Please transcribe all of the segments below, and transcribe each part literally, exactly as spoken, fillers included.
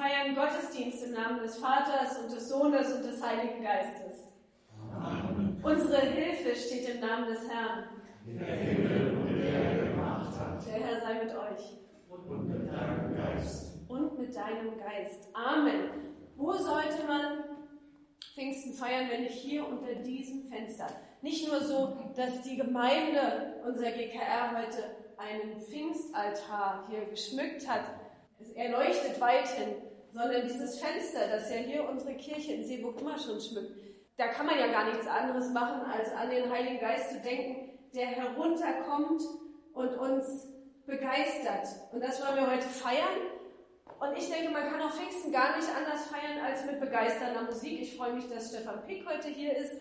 feiern Gottesdienst im Namen des Vaters und des Sohnes und des Heiligen Geistes. Amen. Unsere Hilfe steht im Namen des Herrn, Der Himmel und die Erde gemacht hat. Der Herr sei mit euch. Und mit deinem Geist. Und mit deinem Geist. Amen. Wo sollte man Pfingsten feiern, wenn nicht hier unter diesem Fenster? Nicht nur so, dass die Gemeinde, unser G K R, heute einen Pfingstaltar hier geschmückt hat. Er leuchtet weit hin, sondern dieses Fenster, das ja hier unsere Kirche in Seeburg immer schon schmückt, da kann man ja gar nichts anderes machen, als an den Heiligen Geist zu denken, der herunterkommt und uns begeistert. Und das wollen wir heute feiern. Und ich denke, man kann auch Pfingsten gar nicht anders feiern als mit begeisternder Musik. Ich freue mich, dass Stefan Pick heute hier ist.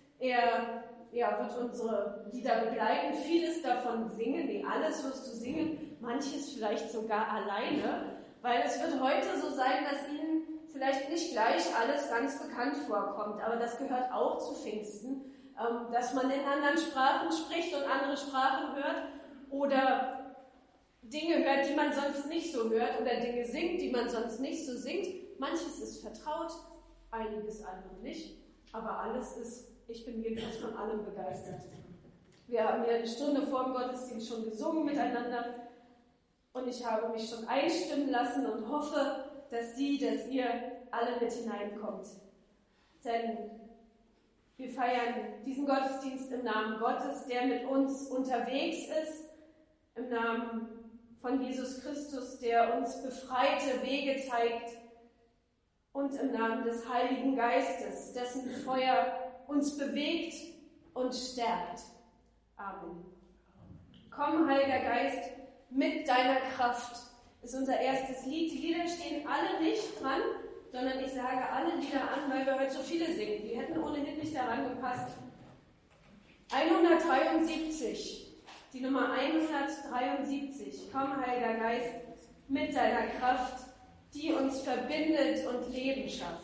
Er ja, wird unsere Lieder begleiten, vieles davon singen, nee, alles wirst du singen, manches vielleicht sogar alleine, weil es wird heute so sein, dass Ihnen vielleicht nicht gleich alles ganz bekannt vorkommt, aber das gehört auch zu Pfingsten, ähm, dass man in anderen Sprachen spricht und andere Sprachen hört oder Dinge hört, die man sonst nicht so hört oder Dinge singt, die man sonst nicht so singt. Manches ist vertraut, einiges andere nicht, aber alles ist, ich bin jedenfalls von allem begeistert. Wir haben ja eine Stunde vor dem Gottesdienst schon gesungen miteinander und ich habe mich schon einstimmen lassen und hoffe, dass Sie, dass ihr alle mit hineinkommt. Denn wir feiern diesen Gottesdienst im Namen Gottes, der mit uns unterwegs ist, im Namen von Jesus Christus, der uns befreite Wege zeigt und im Namen des Heiligen Geistes, dessen Feuer uns bewegt und stärkt. Amen. Komm, Heiliger Geist, mit deiner Kraft, ist unser erstes Lied. Die Lieder stehen alle nicht dran, sondern ich sage alle Lieder an, weil wir heute so viele singen. Die hätten ohnehin nicht daran gepasst. hundertdreiundsiebzig, die Nummer hundertdreiundsiebzig. Komm, Heiliger Geist, mit deiner Kraft, die uns verbindet und Leben schafft.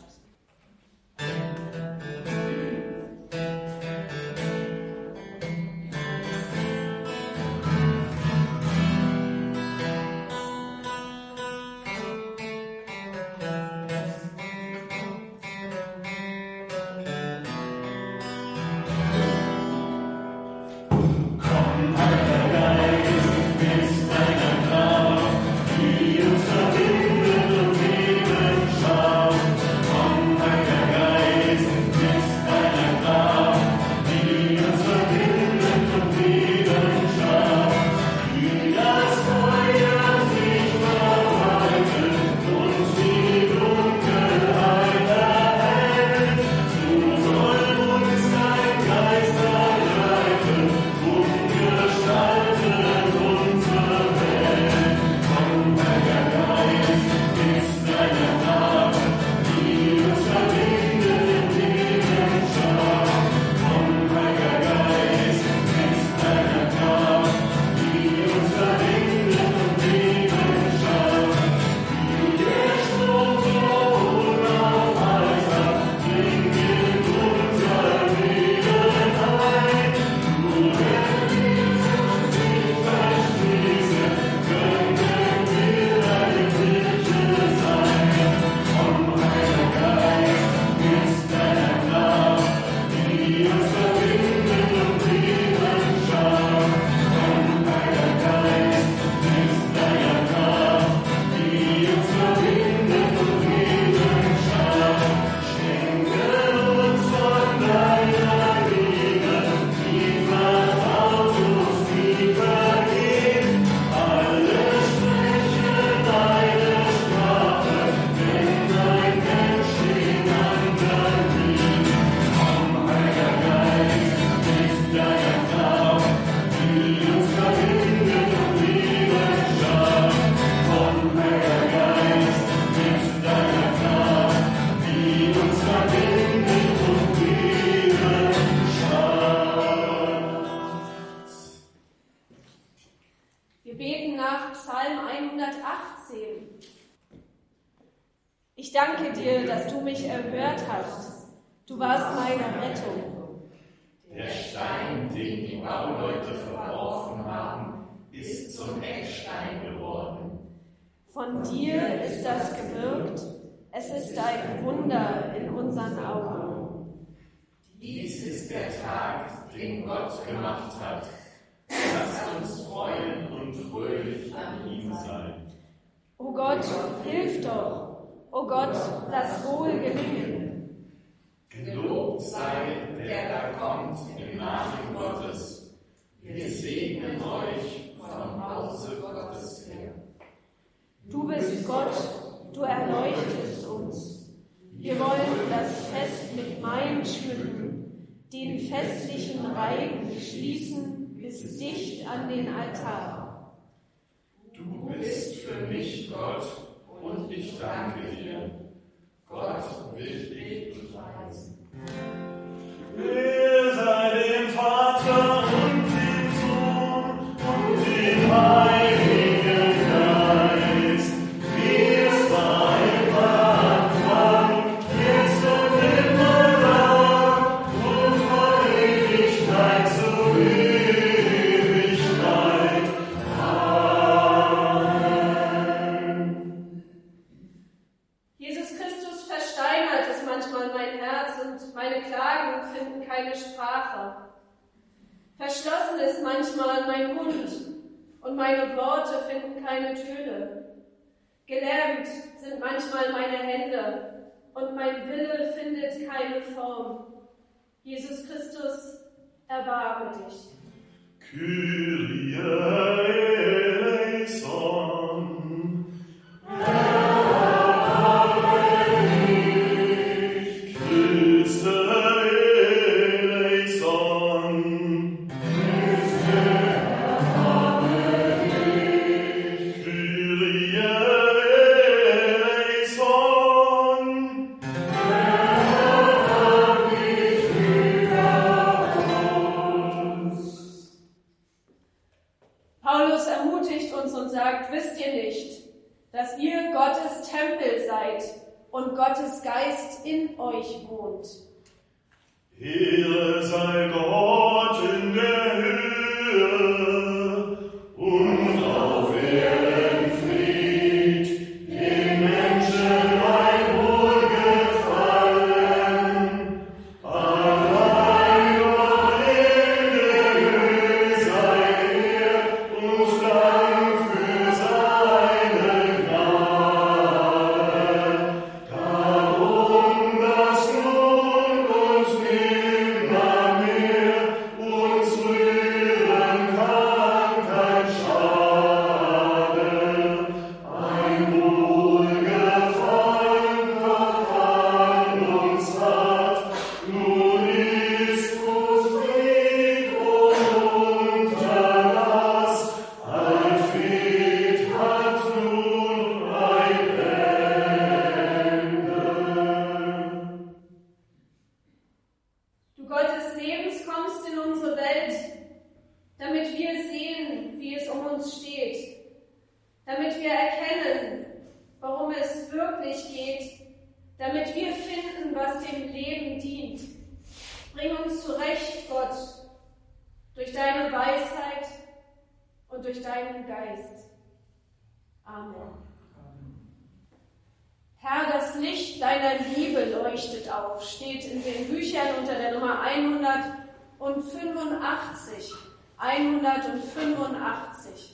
Ich danke dir, dass du mich erhört hast. Du warst meine Rettung. Der Stein, den die Bauleute verworfen haben, ist zum Eckstein geworden. Von dir ist das gewirkt, es ist ein Wunder in unseren Augen. Dies ist der Tag, den Gott gemacht hat. Lasst uns freuen und fröhlich an ihm sein. O Gott, hilf doch! O Gott, lass wohl gelingen! Gelobt sei, der da kommt im Namen Gottes. Wir segnen euch vom Hause Gottes her. Du bist Gott, du erleuchtest uns. Wir wollen das Fest mit Wein schmücken, den festlichen Reigen schließen bis dicht an den Altar. Du bist für mich Gott und ich danke dir. Gott will dich preisen. Ehre sei dem Vater und dem Sohn und dem Heiligen Geist, wie es war im Anfang, jetzt und immer da, und von Ewigkeit zu Ewigkeit. Amen. Jesus Christus versteinert es manchmal mein Herz und meine Klagen finden keine Sprache. Verschlossen ist manchmal mein Mund und meine Worte finden keine Töne. Gelähmt sind manchmal meine Hände und mein Wille findet keine Form. Jesus Christus, erbarme dich. Kyrie eleison. Christe eleison. Kyrie eleison. Paulus ermutigt uns und sagt, wisst ihr nicht, dass ihr Gottes Tempel seid und Gottes Geist in euch wohnt? Ehre sei Gott in der Höhe und auf Erden Fried, den Menschen ein Wohlgefallen. Allein doch in der Höhe sei er und Dank für seine Gnade. Darum, dass nun und nimmer mehr uns rühren kann kein Schade. Ein Wohlgefallen noch an uns hat, nun ist gut Fried und Unterlass. Ein Fried hat nun ein Ende. Du Gott des Lebens kommst in unsere Welt, damit wir sehen, wie es um uns steht, damit wir erkennen, worum es wirklich geht, damit wir finden, was dem Leben dient. Bring uns zurecht, Gott, durch deine Weisheit und durch deinen Geist. Amen. Herr, das Licht deiner Liebe leuchtet auf, steht in den Büchern unter der Nummer hundertfünfundachtzig. hundertfünfundachtzig.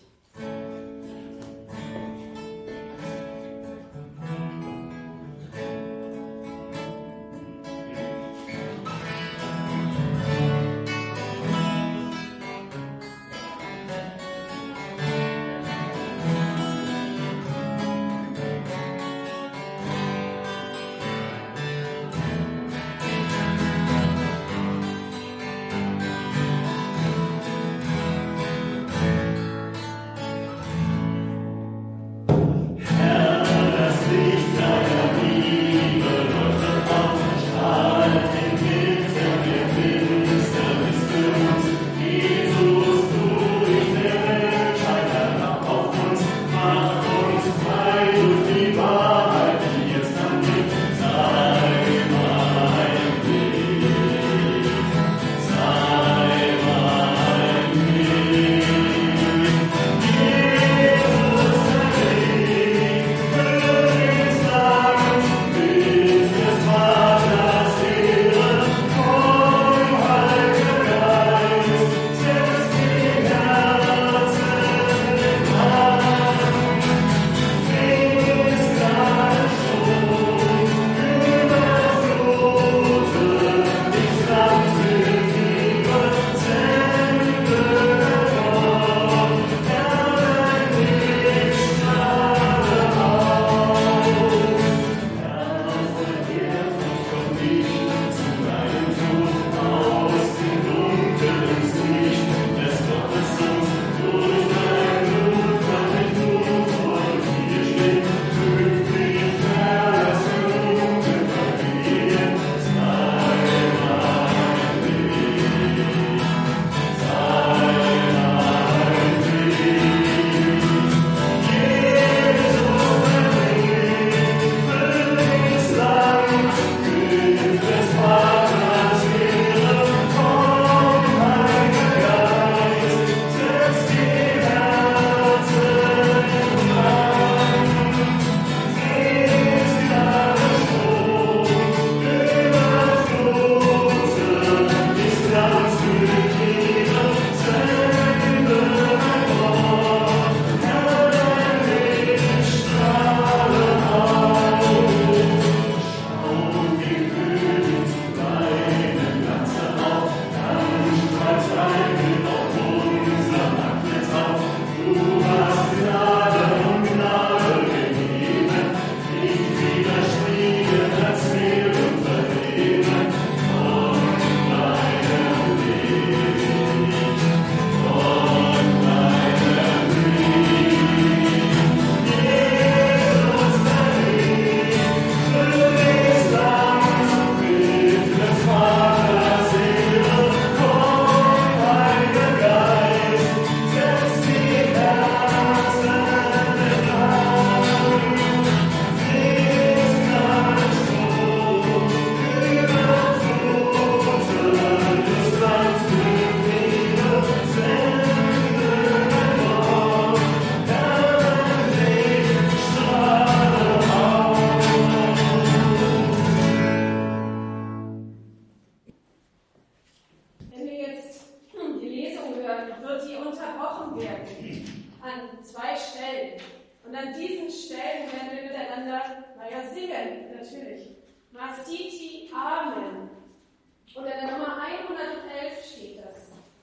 gesprochen werden an zwei Stellen. Und an diesen Stellen werden wir miteinander, naja, singen, natürlich. Masiti, Amen. Und in der Nummer hundertelf steht das.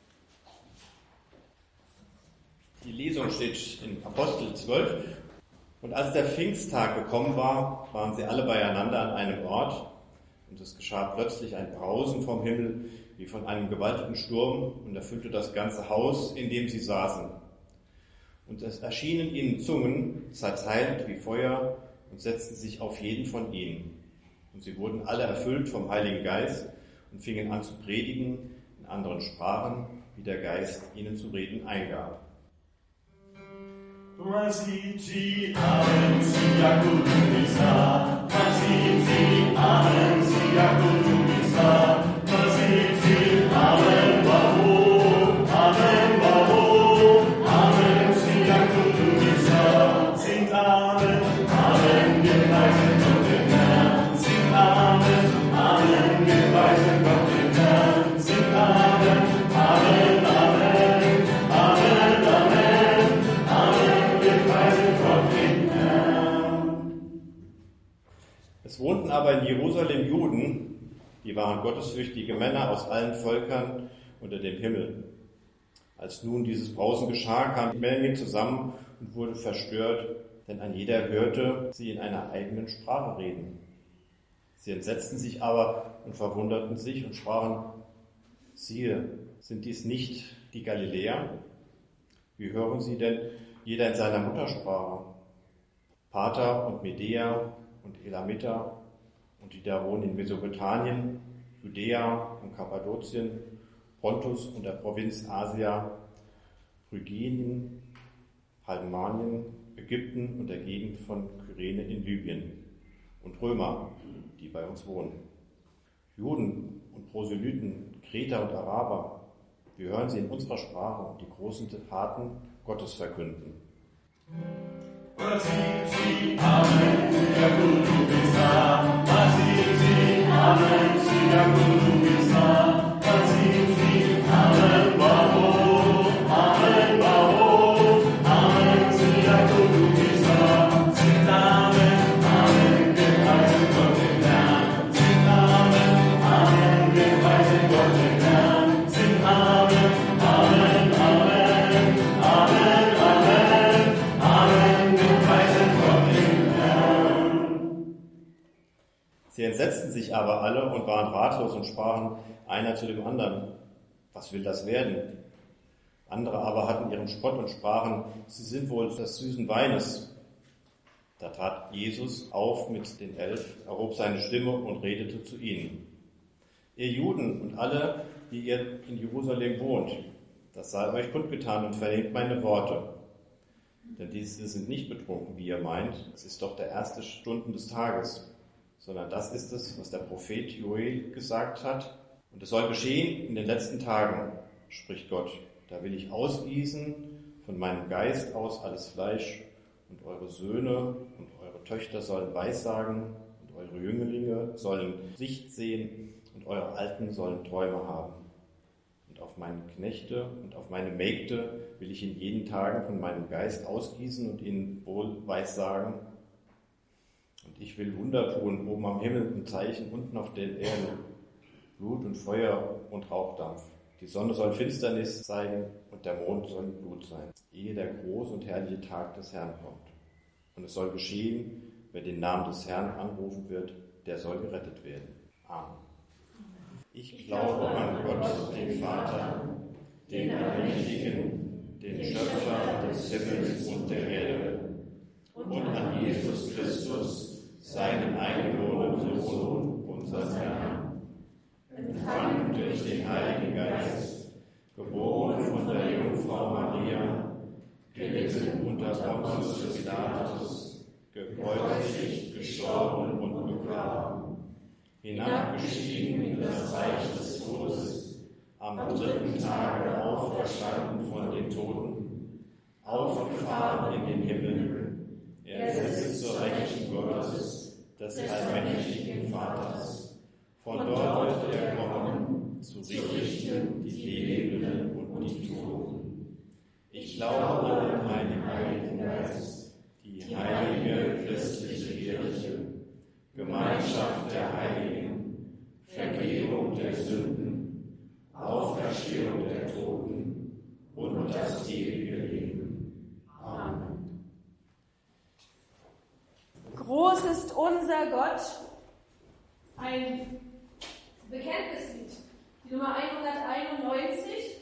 Die Lesung steht in Apostel zwölf. Und als der Pfingsttag gekommen war, waren sie alle beieinander an einem Ort. Und es geschah plötzlich ein Brausen vom Himmel, wie von einem gewaltigen Sturm, und erfüllte das ganze Haus, in dem sie saßen. Und es erschienen ihnen Zungen, zerteilt wie Feuer, und setzten sich auf jeden von ihnen. Und sie wurden alle erfüllt vom Heiligen Geist und fingen an zu predigen in anderen Sprachen, wie der Geist ihnen zu reden eingab. Masiti, Amen, Siyakutumisa. Masiti, Amen, Siyakutumisa. Masiti, Amen, Bahu, Amen, Bahu, Amen, Siyakutumisa. Singt Amen, Amen, wir preisen Gott den Herrn. Singt Amen, Amen, wir preisen Gott den Herrn. Singt Amen, Amen, Amen, Amen, Amen, Amen, wir preisen Gott den Herrn. Es wohnten aber in Jerusalem Juden, die waren gottesfürchtige Männer aus allen Völkern unter dem Himmel. Als nun dieses Brausen geschah, kam die Menge zusammen und wurde verstört, denn ein jeder hörte sie in einer eigenen Sprache reden. Sie entsetzten sich aber und verwunderten sich und sprachen: Siehe, sind dies nicht die Galiläer? Wie hören sie denn jeder in seiner Muttersprache? Parther und Medea und Elamiter und die da wohnen in Mesopotamien, Judäa und Kappadokien, Pontus und der Provinz Asia, Phryginien, Palmanien, Ägypten und der Gegend von Kyrene in Libyen und Römer, die bei uns wohnen. Juden und Proselyten, Kreter und Araber, wir hören sie in unserer Sprache die großen Taten Gottes verkünden. Masiti, Amen, Siyakutumisa. Masiti, Amen, Siyakutumisa. Masiti, Amen, Bahu, Amen, Bahu, Amen, Siyakutumisa. Singt Amen, Amen, wir preisen Gott den Herrn. Singt Amen, Amen, wir preisen Gott den Herrn. Singt Amen, Amen, Amen, Amen, Amen, Amen, wir preisen Gott den Herrn. Sie entsetzten sich aber alle und waren ratlos und sprachen einer zu dem anderen: Was will das werden? Andere aber hatten ihren Spott und sprachen: Sie sind wohl des süßen Weines. Da trat Jesus auf mit den Elf, erhob seine Stimme und redete zu ihnen: Ihr Juden und alle, die ihr in Jerusalem wohnt, das sei euch kundgetan und vernehmt meine Worte. Denn diese sind nicht betrunken, wie ihr meint. Es ist doch der erste Stunden des Tages. Sondern das ist es, was der Prophet Joel gesagt hat. Und es soll geschehen in den letzten Tagen, spricht Gott. Da will ich ausgießen von meinem Geist aus alles Fleisch, und eure Söhne und eure Töchter sollen Weissagen, und eure Jünglinge sollen Sicht sehen, und eure Alten sollen Träume haben. Und auf meine Knechte und auf meine Mägde will ich in jeden Tagen von meinem Geist ausgießen und ihnen wohl Weissagen. Und ich will Wunder tun, oben am Himmel und Zeichen unten auf der Erde, Blut und Feuer und Rauchdampf. Die Sonne soll Finsternis zeigen und der Mond soll Blut sein, ehe der große und herrliche Tag des Herrn kommt. Und es soll geschehen, wer den Namen des Herrn anrufen wird, der soll gerettet werden. Amen. Ich glaube an Gott, den Vater, den Allmächtigen, den Schöpfer des Himmels und der Erde, und an Jesus Christus, seinen eingeborenen Sohn, unseren Herrn, empfangen durch den Heiligen Geist, geboren von der Jungfrau Maria, gelitten unter Pontius Pilatus, gekreuzigt, gestorben und begraben, hinabgestiegen in das Reich des Todes, am dritten Tage auferstanden von den Toten, aufgefahren in den Himmel. Er sitzt zur Rechten Gottes, des allmächtigen Vaters. Von dort wird er kommen, zu richten die Lebenden und die Toten. Ich glaube an einen Heiligen Geist, die heilige christliche Kirche, Gemeinschaft der Heiligen, Vergebung der Sünden, Auferstehung der Toten und das ewige Leben. Amen. Groß ist unser Gott. Ein Bekenntnislied, die Nummer hunderteinundneunzig.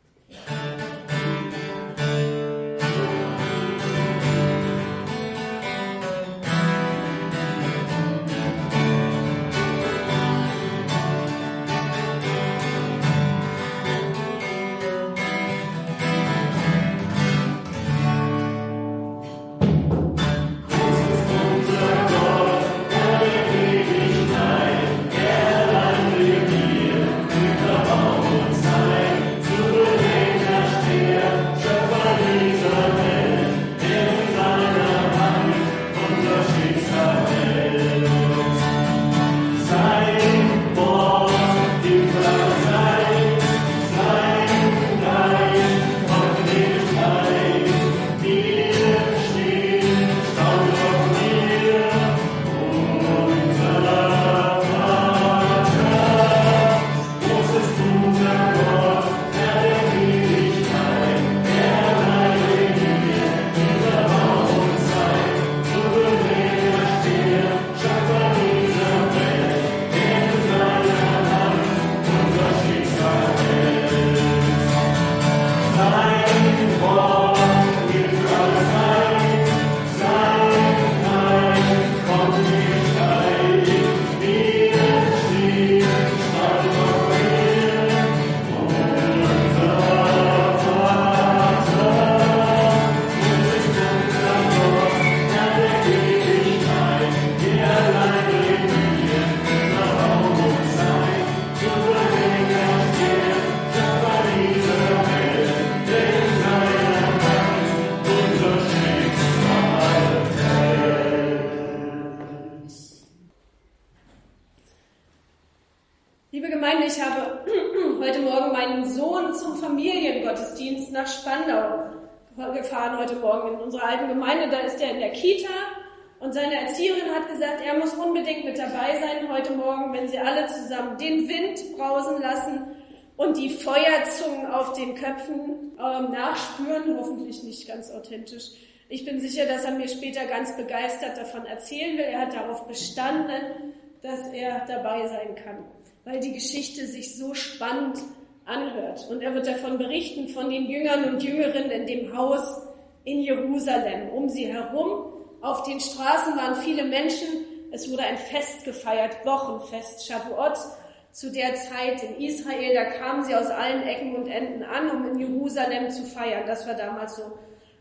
Liebe Gemeinde, ich habe heute Morgen meinen Sohn zum Familiengottesdienst nach Spandau gefahren, heute Morgen in unserer alten Gemeinde. Da ist er in der Kita und seine Erzieherin hat gesagt, er muss unbedingt mit dabei sein heute Morgen, wenn sie alle zusammen den Wind brausen lassen und die Feuerzungen auf den Köpfen ähm, nachspüren, hoffentlich nicht ganz authentisch. Ich bin sicher, dass er mir später ganz begeistert davon erzählen will. Er hat darauf bestanden, dass er dabei sein kann, weil die Geschichte sich so spannend anhört. Und er wird davon berichten, von den Jüngern und Jüngerinnen in dem Haus in Jerusalem. Um sie herum, auf den Straßen waren viele Menschen. Es wurde ein Fest gefeiert, Wochenfest, Shavuot. Zu der Zeit in Israel, da kamen sie aus allen Ecken und Enden an, um in Jerusalem zu feiern. Das war damals so,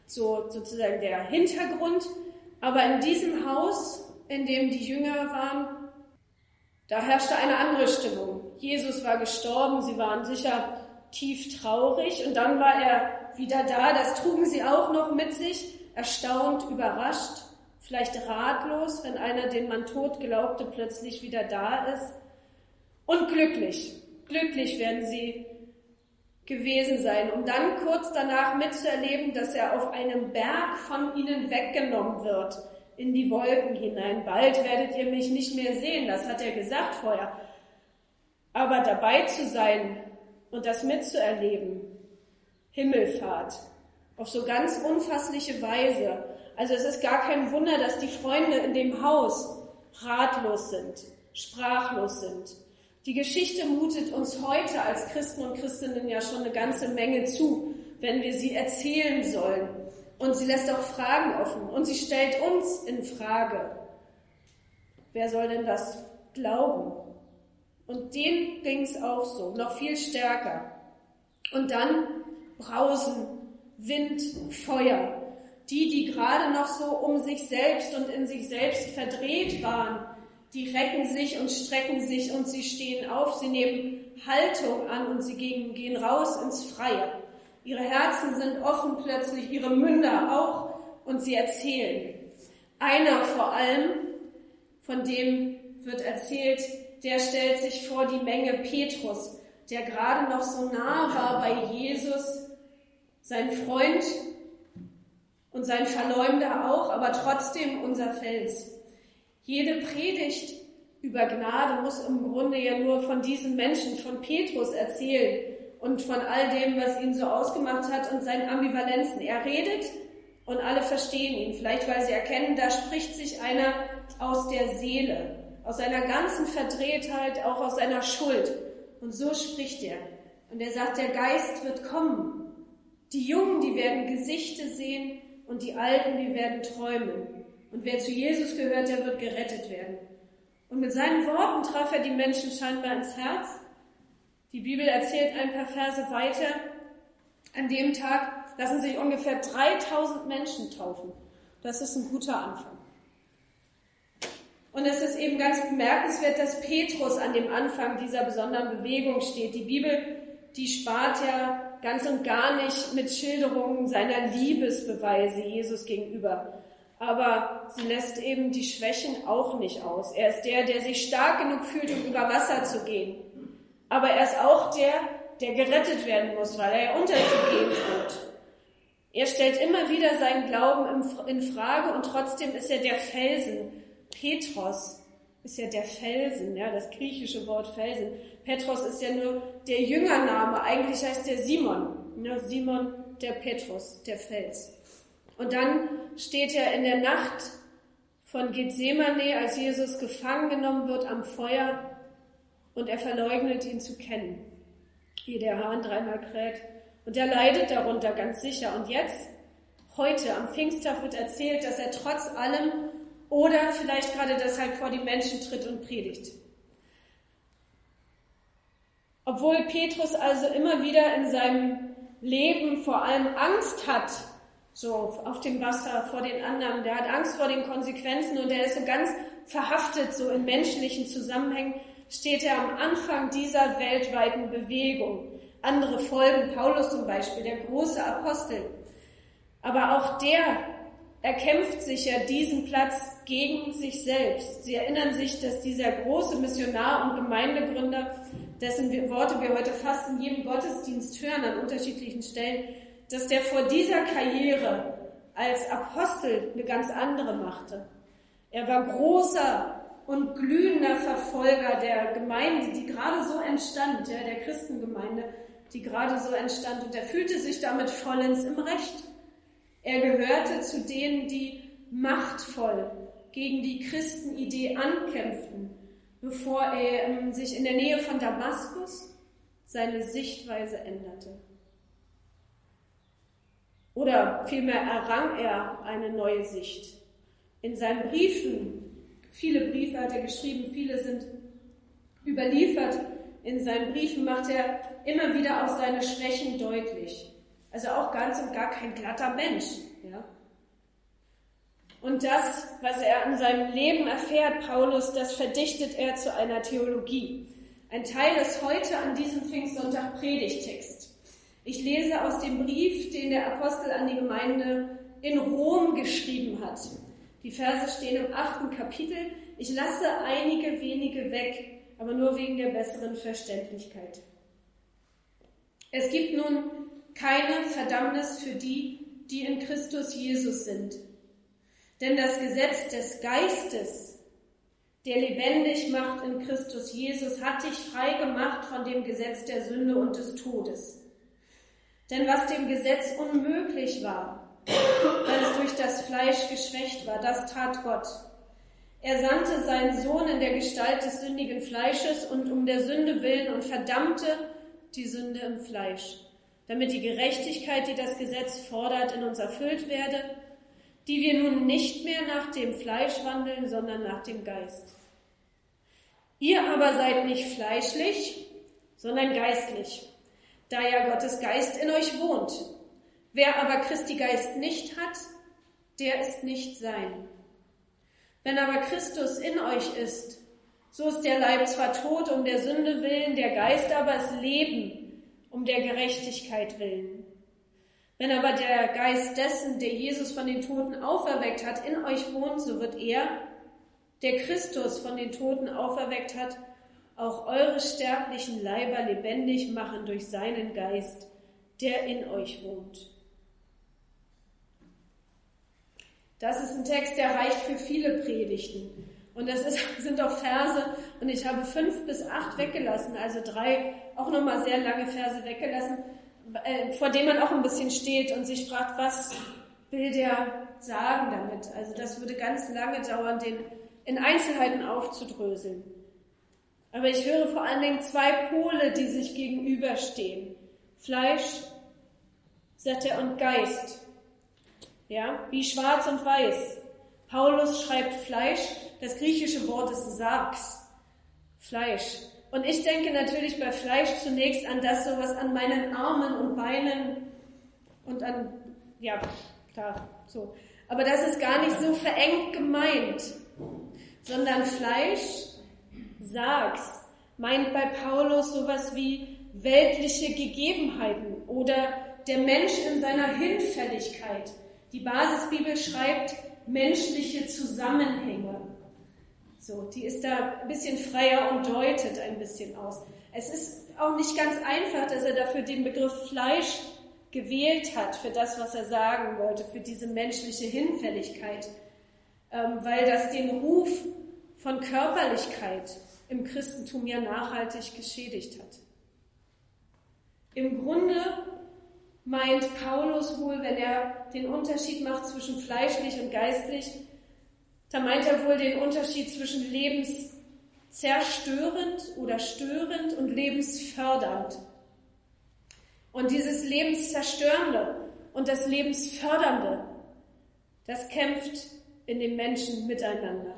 so sozusagen der Hintergrund. Aber in diesem Haus, in dem die Jünger waren, da herrschte eine andere Stimmung. Jesus war gestorben, sie waren sicher tief traurig und dann war er wieder da. Das trugen sie auch noch mit sich, erstaunt, überrascht, vielleicht ratlos, wenn einer, den man tot glaubte, plötzlich wieder da ist. Und glücklich, glücklich werden sie gewesen sein, um dann kurz danach mitzuerleben, dass er auf einem Berg von ihnen weggenommen wird, in die Wolken hinein. Bald werdet ihr mich nicht mehr sehen, das hat er gesagt vorher. Aber dabei zu sein und das mitzuerleben, Himmelfahrt, auf so ganz unfassliche Weise. Also es ist gar kein Wunder, dass die Freunde in dem Haus ratlos sind, sprachlos sind. Die Geschichte mutet uns heute als Christen und Christinnen ja schon eine ganze Menge zu, wenn wir sie erzählen sollen. Und sie lässt auch Fragen offen und sie stellt uns in Frage. Wer soll denn das glauben? Und denen ging es auch so, noch viel stärker. Und dann Brausen, Wind, Feuer. Die, die gerade noch so um sich selbst und in sich selbst verdreht waren, die recken sich und strecken sich und sie stehen auf, sie nehmen Haltung an und sie gehen, gehen raus ins Freie. Ihre Herzen sind offen plötzlich, ihre Münder auch und sie erzählen. Einer vor allem, von dem wird erzählt, der stellt sich vor die Menge, Petrus, der gerade noch so nah war bei Jesus, sein Freund und sein Verleumder auch, aber trotzdem unser Fels. Jede Predigt über Gnade muss im Grunde ja nur von diesem Menschen, von Petrus erzählen und von all dem, was ihn so ausgemacht hat und seinen Ambivalenzen. Er redet und alle verstehen ihn, vielleicht weil sie erkennen, da spricht sich einer aus der Seele, aus seiner ganzen Verdrehtheit, auch aus seiner Schuld. Und so spricht er. Und er sagt, der Geist wird kommen. Die Jungen, die werden Gesichter sehen und die Alten, die werden träumen. Und wer zu Jesus gehört, der wird gerettet werden. Und mit seinen Worten traf er die Menschen scheinbar ins Herz. Die Bibel erzählt ein paar Verse weiter. An dem Tag lassen sich ungefähr dreitausend Menschen taufen. Das ist ein guter Anfang. Und es ist eben ganz bemerkenswert, dass Petrus an dem Anfang dieser besonderen Bewegung steht. Die Bibel, die spart ja ganz und gar nicht mit Schilderungen seiner Liebesbeweise Jesus gegenüber. Aber sie lässt eben die Schwächen auch nicht aus. Er ist der, der sich stark genug fühlt, um über Wasser zu gehen. Aber er ist auch der, der gerettet werden muss, weil er ja unterzugehen droht. Er stellt immer wieder seinen Glauben in Frage und trotzdem ist er der Felsen. Petros ist ja der Felsen, ja, das griechische Wort Felsen. Petros ist ja nur der Jüngername, eigentlich heißt der Simon. Ja, Simon, der Petros, der Fels. Und dann steht er in der Nacht von Gethsemane, als Jesus gefangen genommen wird am Feuer und er verleugnet ihn zu kennen, wie der Hahn dreimal kräht. Und er leidet darunter ganz sicher. Und jetzt, heute, am Pfingsttag wird erzählt, dass er trotz allem oder vielleicht gerade deshalb vor die Menschen tritt und predigt. Obwohl Petrus also immer wieder in seinem Leben vor allem Angst hat, so auf dem Wasser vor den anderen, der hat Angst vor den Konsequenzen und der ist so ganz verhaftet so in menschlichen Zusammenhängen, steht er am Anfang dieser weltweiten Bewegung. Andere folgen, Paulus zum Beispiel, der große Apostel. Aber auch der erkämpft sich ja diesen Platz gegen sich selbst. Sie erinnern sich, dass dieser große Missionar und Gemeindegründer, dessen Worte wir heute fast in jedem Gottesdienst hören, an unterschiedlichen Stellen, dass der vor dieser Karriere als Apostel eine ganz andere machte. Er war großer und glühender Verfolger der Gemeinde, die gerade so entstand, ja, der Christengemeinde, die gerade so entstand. Und er fühlte sich damit vollends im Recht. Er gehörte zu denen, die machtvoll gegen die Christenidee ankämpften, bevor er sich in der Nähe von Damaskus seine Sichtweise änderte. Oder vielmehr errang er eine neue Sicht. In seinen Briefen, viele Briefe hat er geschrieben, viele sind überliefert, in seinen Briefen macht er immer wieder auch seine Schwächen deutlich. Also auch ganz und gar kein glatter Mensch. Ja? Und das, was er in seinem Leben erfährt, Paulus, das verdichtet er zu einer Theologie. Ein Teil ist heute an diesem Pfingstsonntag Predigttext. Ich lese aus dem Brief, den der Apostel an die Gemeinde in Rom geschrieben hat. Die Verse stehen im achten Kapitel. Ich lasse einige wenige weg, aber nur wegen der besseren Verständlichkeit. Es gibt nun keine Verdammnis für die, die in Christus Jesus sind. Denn das Gesetz des Geistes, der lebendig macht in Christus Jesus, hat dich frei gemacht von dem Gesetz der Sünde und des Todes. Denn was dem Gesetz unmöglich war, weil es durch das Fleisch geschwächt war, das tat Gott. Er sandte seinen Sohn in der Gestalt des sündigen Fleisches und um der Sünde willen und verdammte die Sünde im Fleisch, damit die Gerechtigkeit, die das Gesetz fordert, in uns erfüllt werde, die wir nun nicht mehr nach dem Fleisch wandeln, sondern nach dem Geist. Ihr aber seid nicht fleischlich, sondern geistlich, da ja Gottes Geist in euch wohnt. Wer aber Christi Geist nicht hat, der ist nicht sein. Wenn aber Christus in euch ist, so ist der Leib zwar tot um der Sünde willen, der Geist aber ist Leben um der Gerechtigkeit willen. Wenn aber der Geist dessen, der Jesus von den Toten auferweckt hat, in euch wohnt, so wird er, der Christus von den Toten auferweckt hat, auch eure sterblichen Leiber lebendig machen durch seinen Geist, der in euch wohnt. Das ist ein Text, der reicht für viele Predigten. Und das ist, sind auch Verse, und ich habe fünf bis acht weggelassen, also drei auch nochmal sehr lange Verse weggelassen, äh, vor denen man auch ein bisschen steht und sich fragt, was will der sagen damit? Also das würde ganz lange dauern, den in Einzelheiten aufzudröseln. Aber ich höre vor allen Dingen zwei Pole, die sich gegenüberstehen. Fleisch, sagt er, und Geist. Ja, wie schwarz und weiß. Paulus schreibt Fleisch, das griechische Wort ist Sarx, Fleisch. Und ich denke natürlich bei Fleisch zunächst an das, so was an meinen Armen und Beinen und an, ja, klar, so. Aber das ist gar nicht so verengt gemeint, sondern Fleisch, Sarx, meint bei Paulus sowas wie weltliche Gegebenheiten oder der Mensch in seiner Hinfälligkeit. Die Basisbibel schreibt menschliche Zusammenhänge. So, die ist da ein bisschen freier und deutet ein bisschen aus. Es ist auch nicht ganz einfach, dass er dafür den Begriff Fleisch gewählt hat, für das, was er sagen wollte, für diese menschliche Hinfälligkeit, ähm, weil das den Ruf von Körperlichkeit im Christentum ja nachhaltig geschädigt hat. Im Grunde meint Paulus wohl, wenn er den Unterschied macht zwischen fleischlich und geistlich, da meint er wohl den Unterschied zwischen lebenszerstörend oder störend und lebensfördernd. Und dieses Lebenszerstörende und das Lebensfördernde, das kämpft in den Menschen miteinander.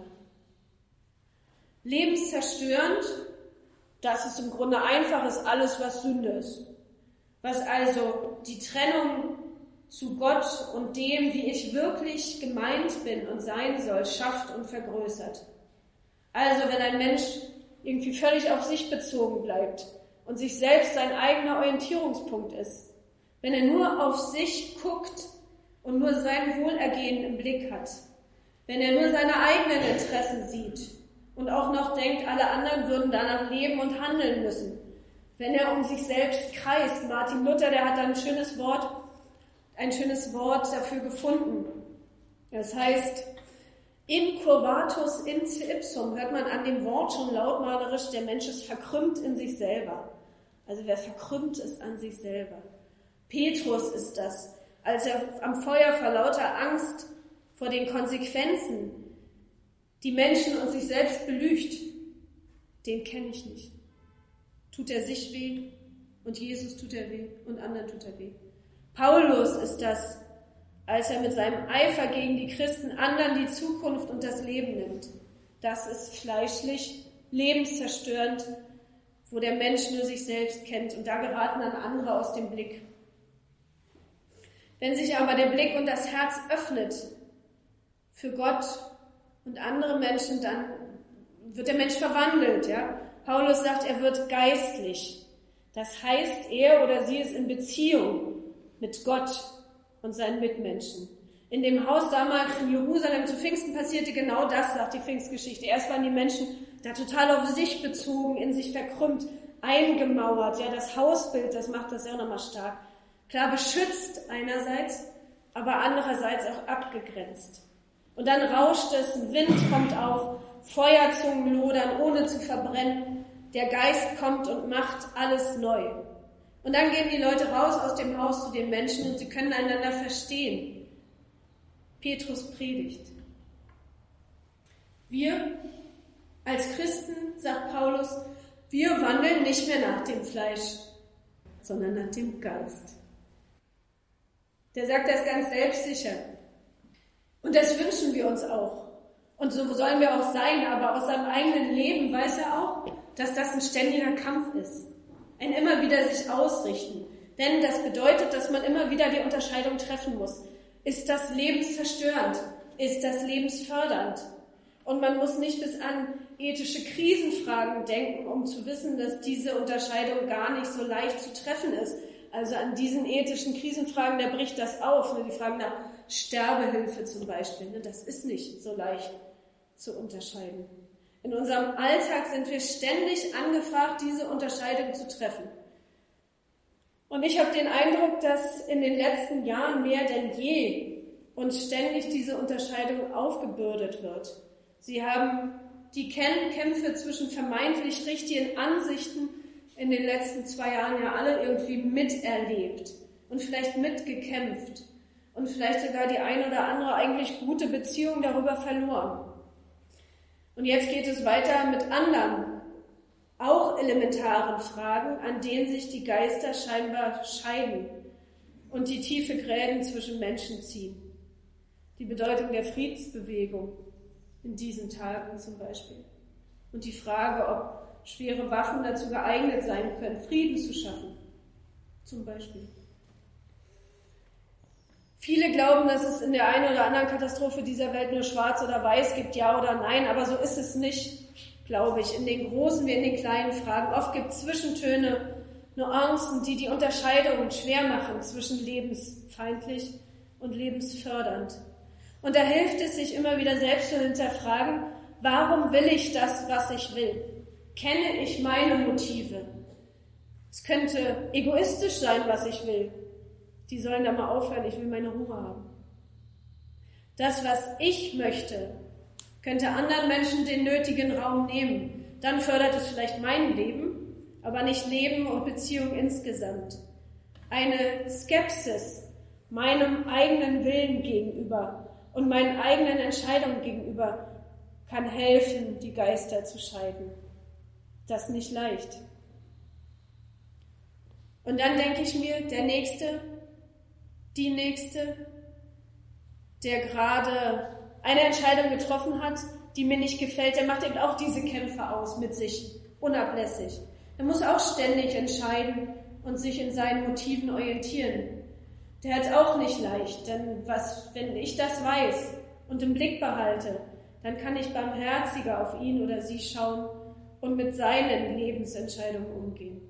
Lebenszerstörend, das ist im Grunde einfach, ist alles, was Sünde ist. Was also die Trennung zu Gott und dem, wie ich wirklich gemeint bin und sein soll, schafft und vergrößert. Also wenn ein Mensch irgendwie völlig auf sich bezogen bleibt und sich selbst sein eigener Orientierungspunkt ist, wenn er nur auf sich guckt und nur sein Wohlergehen im Blick hat, wenn er nur seine eigenen Interessen sieht und auch noch denkt, alle anderen würden danach leben und handeln müssen, wenn er um sich selbst kreist. Martin Luther, der hat da ein schönes Wort, ein schönes Wort dafür gefunden. Das heißt, incurvatus in se ipsum, hört man an dem Wort schon lautmalerisch, der Mensch ist verkrümmt in sich selber. Also wer verkrümmt ist an sich selber. Petrus ist das, als er am Feuer vor lauter Angst vor den Konsequenzen die Menschen und sich selbst belügt. Den kenne ich nicht. Tut er sich weh und Jesus tut er weh und anderen tut er weh. Paulus ist das, als er mit seinem Eifer gegen die Christen anderen die Zukunft und das Leben nimmt. Das ist fleischlich, lebenszerstörend, wo der Mensch nur sich selbst kennt und da geraten dann andere aus dem Blick. Wenn sich aber der Blick und das Herz öffnet für Gott und andere Menschen, dann wird der Mensch verwandelt, ja. Paulus sagt, er wird geistlich. Das heißt, er oder sie ist in Beziehung mit Gott und seinen Mitmenschen. In dem Haus damals in Jerusalem zu Pfingsten passierte genau das, sagt die Pfingstgeschichte. Erst waren die Menschen da total auf sich bezogen, in sich verkrümmt, eingemauert. Ja, das Hausbild, das macht das ja auch nochmal stark. Klar beschützt einerseits, aber andererseits auch abgegrenzt. Und dann rauscht es, ein Wind kommt auf, Feuerzungen lodern, ohne zu verbrennen. Der Geist kommt und macht alles neu. Und dann gehen die Leute raus aus dem Haus zu den Menschen und sie können einander verstehen. Petrus predigt. Wir als Christen, sagt Paulus, wir wandeln nicht mehr nach dem Fleisch, sondern nach dem Geist. Der sagt das ganz selbstsicher. Und das wünschen wir uns auch. Und so sollen wir auch sein, aber aus seinem eigenen Leben weiß er auch, dass das ein ständiger Kampf ist. Ein immer wieder sich ausrichten. Denn das bedeutet, dass man immer wieder die Unterscheidung treffen muss. Ist das lebenszerstörend? Ist das lebensfördernd? Und man muss nicht bis an ethische Krisenfragen denken, um zu wissen, dass diese Unterscheidung gar nicht so leicht zu treffen ist. Also an diesen ethischen Krisenfragen, da bricht das auf. Die Fragen nach Sterbehilfe zum Beispiel, das ist nicht so leicht zu unterscheiden. In unserem Alltag sind wir ständig angefragt, diese Unterscheidung zu treffen. Und ich habe den Eindruck, dass in den letzten Jahren mehr denn je und ständig diese Unterscheidung aufgebürdet wird. Sie haben die Kämpfe zwischen vermeintlich richtigen Ansichten in den letzten zwei Jahren ja alle irgendwie miterlebt und vielleicht mitgekämpft und vielleicht sogar die ein oder andere eigentlich gute Beziehung darüber verloren. Und jetzt geht es weiter mit anderen, auch elementaren Fragen, an denen sich die Geister scheinbar scheiden und die tiefe Gräben zwischen Menschen ziehen. Die Bedeutung der Friedensbewegung in diesen Tagen zum Beispiel. Und die Frage, ob schwere Waffen dazu geeignet sein können, Frieden zu schaffen, zum Beispiel. Viele glauben, dass es in der einen oder anderen Katastrophe dieser Welt nur schwarz oder weiß gibt, ja oder nein, aber so ist es nicht, glaube ich, in den großen wie in den kleinen Fragen. Oft gibt es Zwischentöne, Nuancen, die die Unterscheidungen schwer machen zwischen lebensfeindlich und lebensfördernd. Und da hilft es sich immer wieder selbst zu hinterfragen, warum will ich das, was ich will? Kenne ich meine Motive? Es könnte egoistisch sein, was ich will. Die sollen da mal aufhören, ich will meine Ruhe haben. Das, was ich möchte, könnte anderen Menschen den nötigen Raum nehmen. Dann fördert es vielleicht mein Leben, aber nicht Leben und Beziehung insgesamt. Eine Skepsis meinem eigenen Willen gegenüber und meinen eigenen Entscheidungen gegenüber kann helfen, die Geister zu scheiden. Das ist nicht leicht. Und dann denke ich mir, der Nächste, die Nächste, der gerade eine Entscheidung getroffen hat, die mir nicht gefällt, der macht eben auch diese Kämpfe aus mit sich, unablässig. Er muss auch ständig entscheiden und sich in seinen Motiven orientieren. Der hat es auch nicht leicht, denn was, wenn ich das weiß und im Blick behalte, dann kann ich barmherziger auf ihn oder sie schauen und mit seinen Lebensentscheidungen umgehen.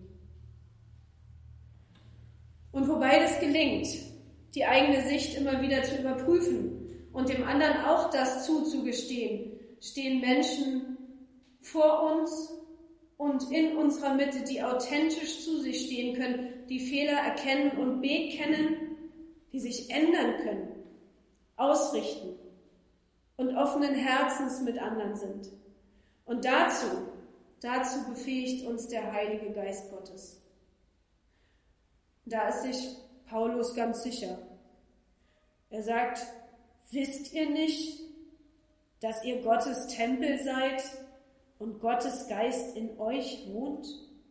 Und wobei das gelingt, die eigene Sicht immer wieder zu überprüfen und dem anderen auch das zuzugestehen, stehen Menschen vor uns und in unserer Mitte, die authentisch zu sich stehen können, die Fehler erkennen und bekennen, die sich ändern können, ausrichten und offenen Herzens mit anderen sind. Und dazu, dazu befähigt uns der Heilige Geist Gottes. Da ist sich Paulus ganz sicher. Er sagt, wisst ihr nicht, dass ihr Gottes Tempel seid und Gottes Geist in euch wohnt?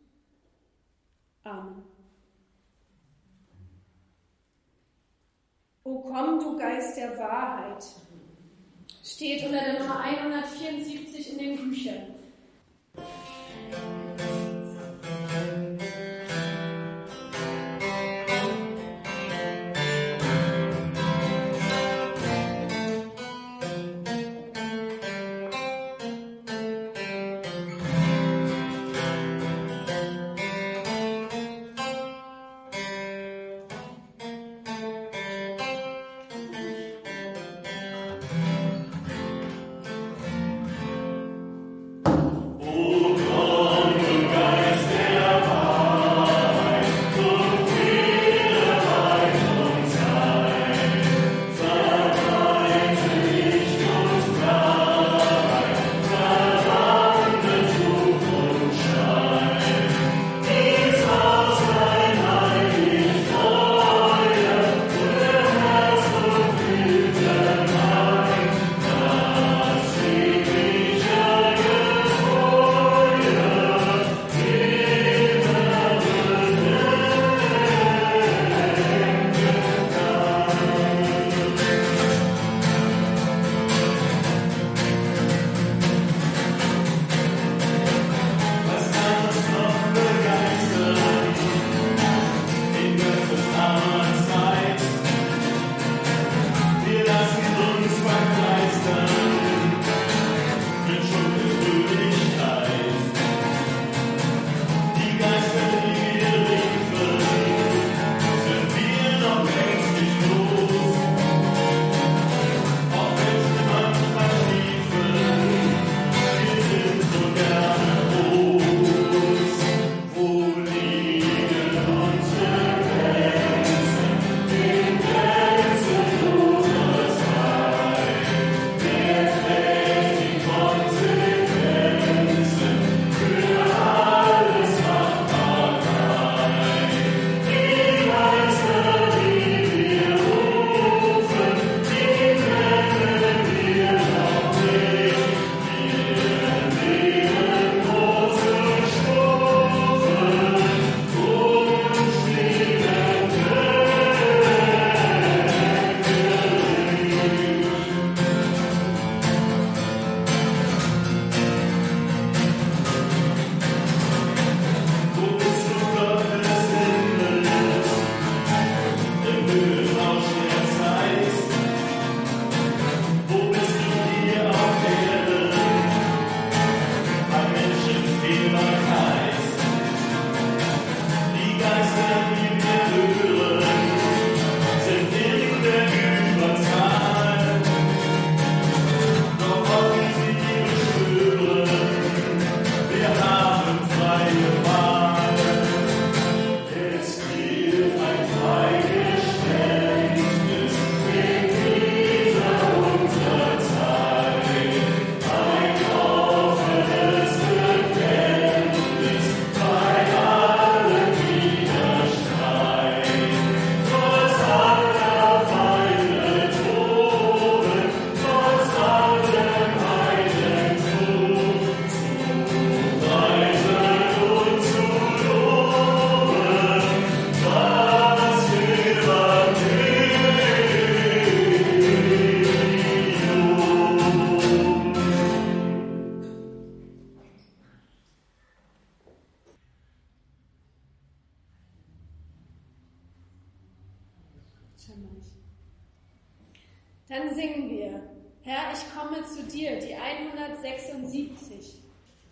Amen. O komm, du Geist der Wahrheit, steht unter der Nummer hundertvierundsiebzig in den Büchern. Dann singen wir, Herr, ich komme zu dir, die hundertsechsundsiebzig.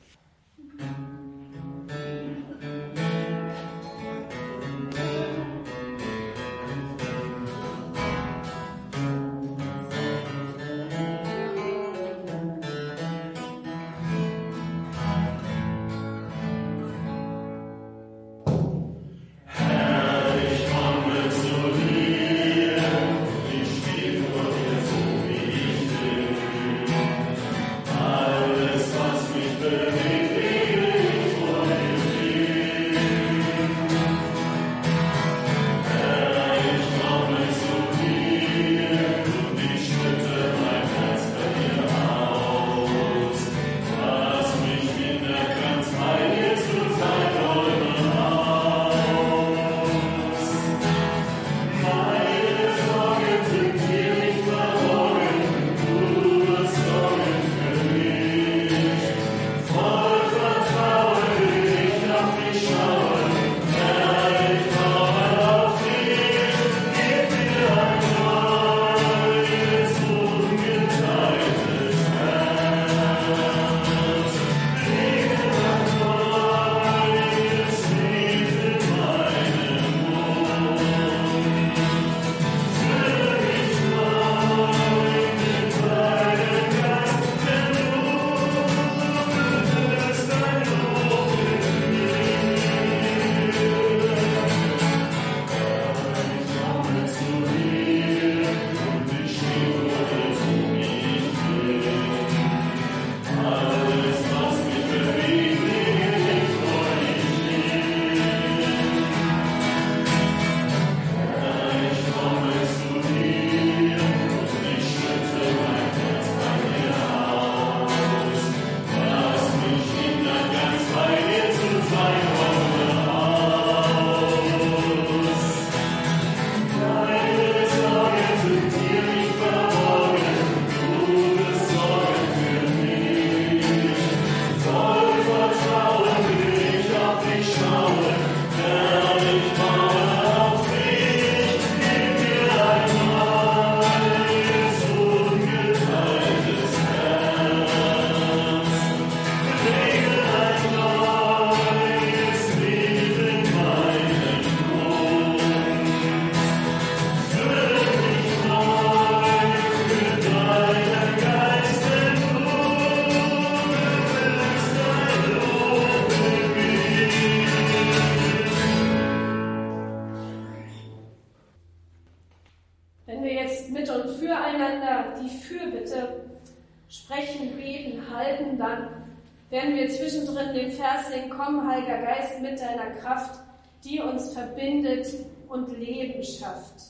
Wenn wir jetzt mit und füreinander die Fürbitte sprechen, beten, halten, dann werden wir zwischendrin den Vers singen, komm, Heiliger Geist, mit deiner Kraft, die uns verbindet und Leben schafft.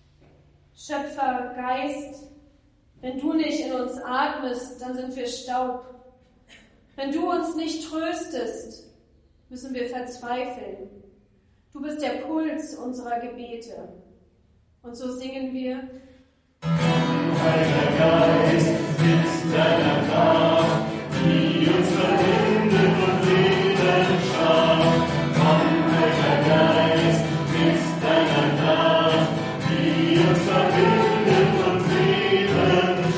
Schöpfer, Geist, wenn du nicht in uns atmest, dann sind wir Staub. Wenn du uns nicht tröstest, müssen wir verzweifeln. Du bist der Puls unserer Gebete. Und so singen wir. Heiliger Geist, mit deiner Kraft, die uns verbindet und Leben schafft. Komm, Heiliger Geist, mit deiner Kraft, die uns verbindet und Leben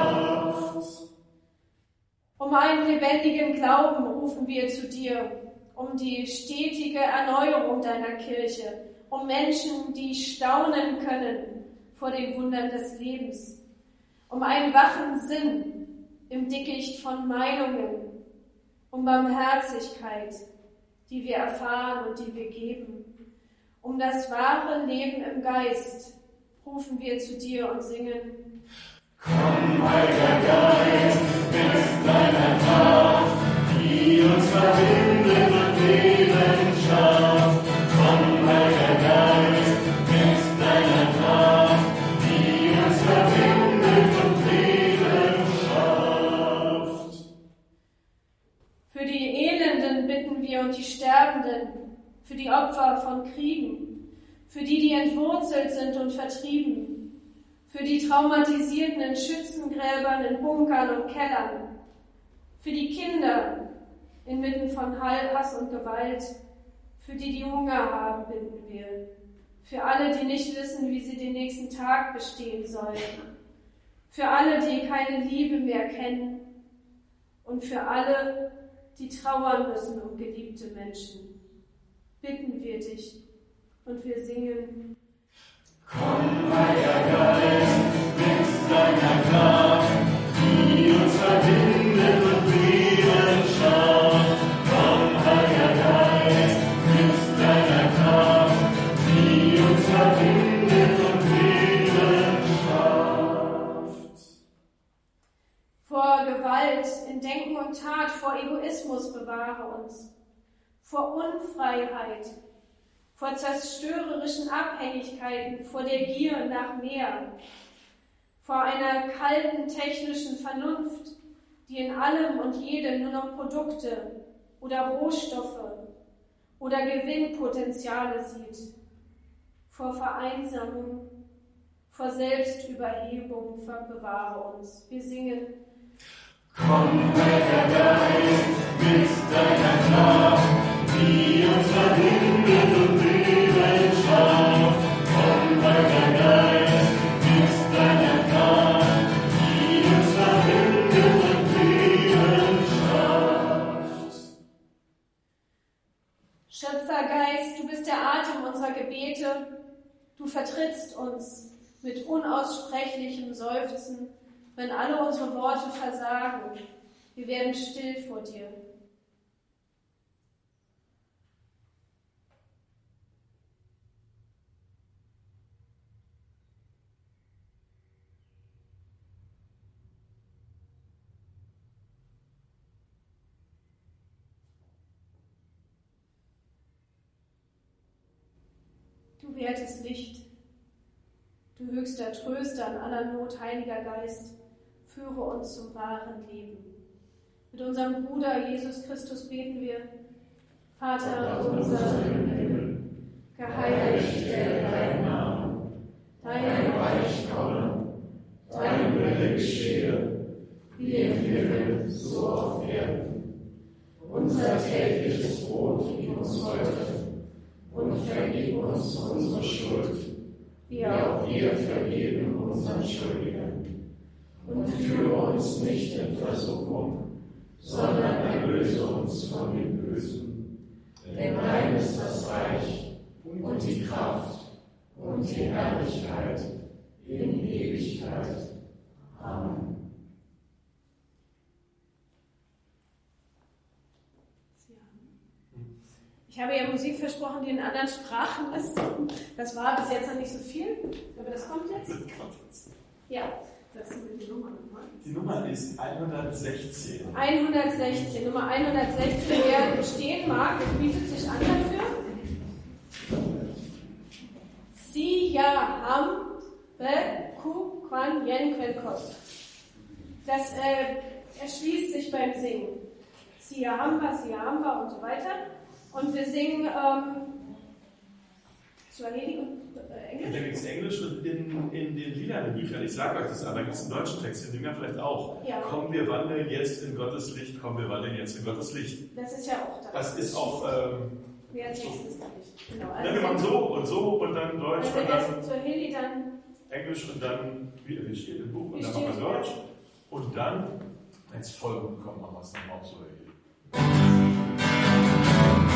schafft. Um einen lebendigen Glauben rufen wir zu dir. um die stetige Erneuerung deiner Kirche, um Menschen, die staunen können vor den Wundern des Lebens, um einen wachen Sinn im Dickicht von Meinungen, um Barmherzigkeit, die wir erfahren und die wir geben, um das wahre Leben im Geist, rufen wir zu dir und singen: Komm, Heiliger Geist, mit deiner Kraft, die uns verbindet und Leben schafft. Komm, Heiliger Geist, mit deiner Kraft, die uns verbindet und Leben schafft. Für die Elenden bitten wir und die Sterbenden, für die Opfer von Kriegen, für die, die entwurzelt sind und vertrieben, für die Traumatisierten in Schützengräbern, in Bunkern und Kellern, für die Kinder inmitten von Hass und Gewalt, für die, die Hunger haben, bitten wir, für alle, die nicht wissen, wie sie den nächsten Tag bestehen sollen, für alle, die keine Liebe mehr kennen und für alle, die trauern müssen um geliebte Menschen. Bitten wir dich und wir singen: Komm, Heiliger Geist, mit deiner Kraft, die uns verbindet und Leben schafft. Komm, Heiliger Geist, mit deiner Kraft, die uns verbindet und Leben schafft. Vor Gewalt in Denken und Tat, vor Egoismus bewahre uns, vor Unfreiheit, vor zerstörerischen Abhängigkeiten, vor der Gier nach mehr, vor einer kalten technischen Vernunft, die in allem und jedem nur noch Produkte oder Rohstoffe oder Gewinnpotenziale sieht, vor Vereinsamung, vor Selbstüberhebung, bewahre uns. Wir singen: Komm, Heiliger Geist, mit deiner Kraft, die uns verbindet und Leben schafft. Komm, Heiliger Geist, mit deiner Kraft, die uns verbindet und Leben schafft. Schöpfergeist, du bist der Atem unserer Gebete. Du vertrittst uns mit unaussprechlichem Seufzen, wenn alle unsere Worte versagen. Wir werden still vor dir. Du wertes Licht, du höchster Tröster an aller Not, Heiliger Geist, führe uns zum wahren Leben. Mit unserem Bruder Jesus Christus beten wir: Vater unser im Himmel, geheiligt werde dein Name, dein Reich komme, dein Wille geschehe, wie im Himmel, so auf Erden. Unser tägliches Brot gib uns heute und vergib uns unsere Schuld, wie auch wir vergeben unseren Schuldigern. Und führe uns nicht in Versuchung, sondern erlöse uns von dem Bösen. Denn dein ist das Reich und die Kraft und die Herrlichkeit in Ewigkeit. Amen. Ich habe ja Musik versprochen, die in anderen Sprachen ist. Das war bis jetzt noch nicht so viel, aber das kommt jetzt. Das kommt jetzt. Ja, sagst du mir die Nummer nochmal? Die Nummer ist hundertsechzehn. hundertsechzehn, Nummer hundertsechzehn. Wer stehen mag, bietet sich an dafür. Siyaham Beku Kwan Yen Kwenkos. Das äh, erschließt sich beim Singen. Siyahamba, Siyahamba und so weiter. Und wir singen ähm, Swahili und äh, Englisch. Da gibt es Englisch und in, in den lilanen Büchern, ich sage euch das aber, gibt es einen deutschen Text, den nehmen wir vielleicht auch. Ja. Komm, wir wandeln jetzt in Gottes Licht, komm, wir wandeln jetzt in Gottes Licht. Das ist ja auch da. Das ist auch, ähm, Ja, Text ist da nicht. Genau. ja, wir machen so und so und dann Deutsch Also und erst dann Swahili, dann Englisch und dann, wie wie steht im Buch, und Wie dann machen wir steht, Deutsch. ja. Und dann, wenn es voll gut kommt, machen wir es dann auch so.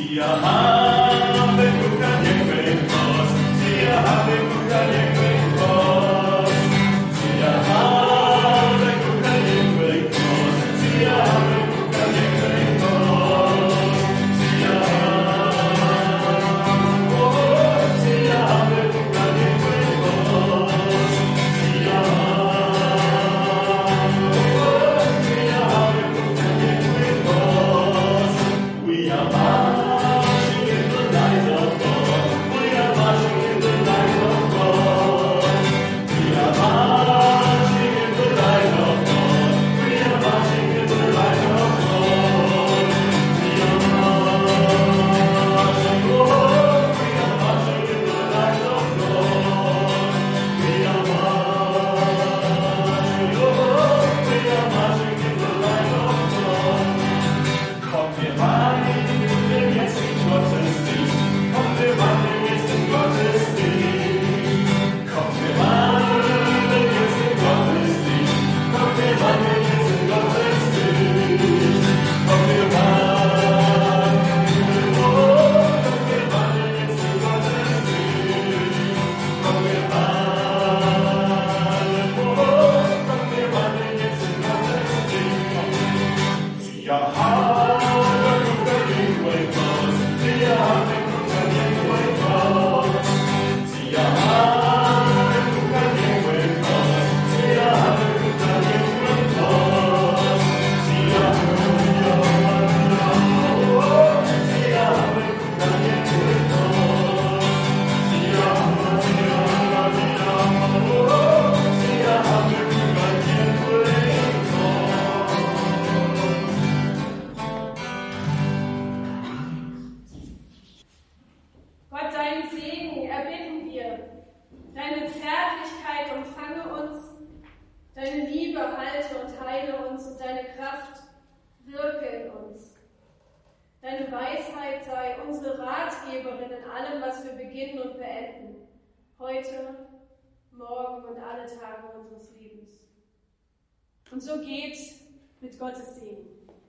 Und so geht mit Gottes Segen.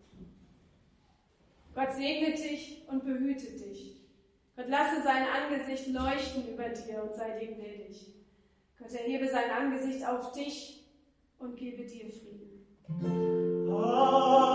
Gott segne dich und behüte dich. Gott lasse sein Angesicht leuchten über dir und sei dir gnädig. Gott erhebe sein Angesicht auf dich und gebe dir Frieden. Amen.